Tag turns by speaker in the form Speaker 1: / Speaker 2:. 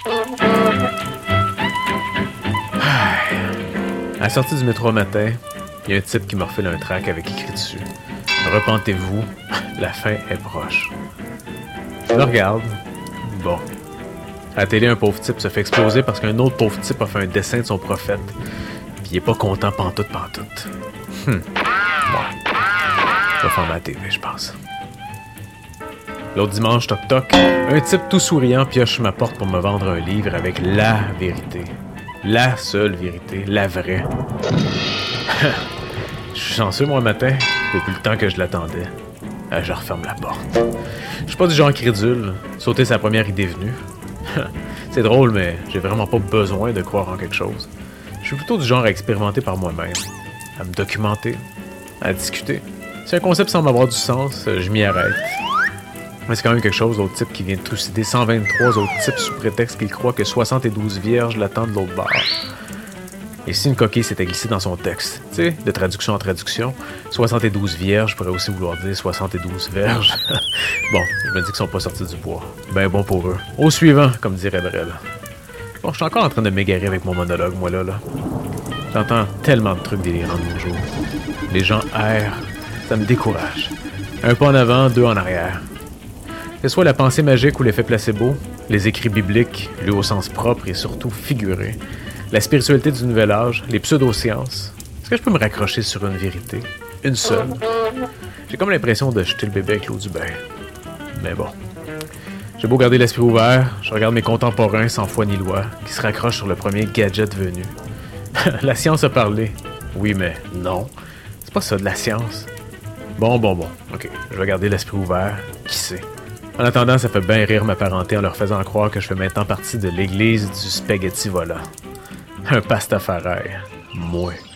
Speaker 1: À la sortie du métro matin, il y a un type qui me refile un tract avec écrit dessus. Repentez-vous, la fin est proche. Je le regarde. Bon. À la télé, un pauvre type se fait exploser parce qu'un autre pauvre type a fait un dessin de son prophète. Puis il est pas content pantoute. Bon. Je vais faire ma télé, je pense. L'autre dimanche, toc-toc, un type tout souriant pioche sur ma porte pour me vendre un livre avec la vérité. La seule vérité, la vraie. Je suis chanceux, moi, matin, depuis le temps que je l'attendais. Je referme la porte. Je suis pas du genre crédule. Sauter sa première idée venue. C'est drôle, mais j'ai vraiment pas besoin de croire en quelque chose. Je suis plutôt du genre à expérimenter par moi-même, à me documenter, à discuter. Si un concept semble avoir du sens, je m'y arrête. Mais c'est quand même quelque chose, l'autre type qui vient de trucider 123 autres types sous prétexte qu'il croit que 72 vierges l'attendent de l'autre bord. Et si une coquille s'était glissée dans son texte, tu sais, de traduction en traduction, 72 vierges pourrait aussi vouloir dire 72 verges. Bon, je me dis qu'ils sont pas sortis du bois. Ben bon pour eux. Au suivant, comme dirait Brel. Bon, je suis encore en train de m'égarer avec mon monologue, moi là. J'entends tellement de trucs délirants de nos jours. Les gens errent, ça me décourage. Un pas en avant, deux en arrière. Que ce soit la pensée magique ou l'effet placebo, les écrits bibliques, lus au sens propre et surtout figuré, la spiritualité du nouvel âge, les pseudo-sciences, est-ce que je peux me raccrocher sur une vérité? Une seule? J'ai comme l'impression de jeter le bébé avec l'eau du bain. Mais bon. J'ai beau garder l'esprit ouvert, je regarde mes contemporains sans foi ni loi, qui se raccrochent sur le premier gadget venu. La science a parlé. Oui, mais non. C'est pas ça de la science. Bon. OK, je vais garder l'esprit ouvert. Qui sait? En attendant, ça fait bien rire ma parenté en leur faisant croire que je fais maintenant partie de l'église du spaghetti volant. Un pastafari. Moi.